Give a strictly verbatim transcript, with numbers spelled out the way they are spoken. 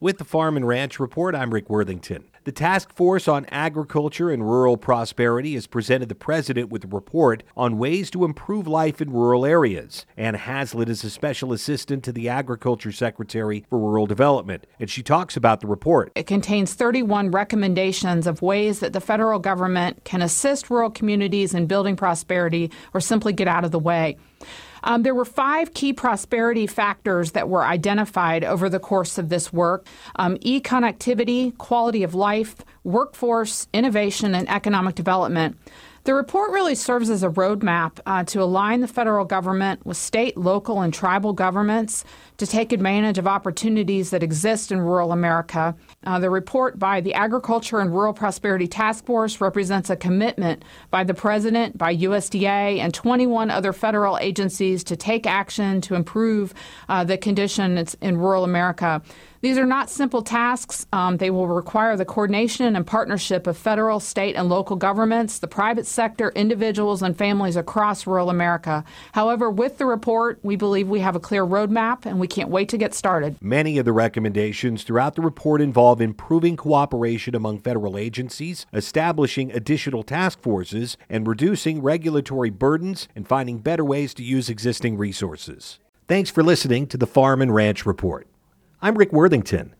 With the Farm and Ranch Report, I'm Rick Worthington. The Task Force on Agriculture and Rural Prosperity has presented the President with a report on ways to improve life in rural areas. Anna Hazlitt is a Special Assistant to the Agriculture Secretary for Rural Development, and she talks about the report. It contains thirty-one recommendations of ways that the federal government can assist rural communities in building prosperity or simply get out of the way. Um, there were five key prosperity factors that were identified over the course of this work: um, e-connectivity, quality of life, workforce, innovation, and economic development. The report really serves as a roadmap uh, to align the federal government with state, local, and tribal governments to take advantage of opportunities that exist in rural America. Uh, the report by the Agriculture and Rural Prosperity Task Force represents a commitment by the President, by U S D A, and twenty-one other federal agencies to take action to improve uh, the conditions in rural America. These are not simple tasks. Um, they will require the coordination and partnership of federal, state, and local governments, the private sector, individuals, and families across rural America. However, with the report, we believe we have a clear roadmap, and we can't wait to get started. Many of the recommendations throughout the report involve improving cooperation among federal agencies, establishing additional task forces, and reducing regulatory burdens and finding better ways to use existing resources. Thanks for listening to the Farm and Ranch Report. I'm Rick Worthington.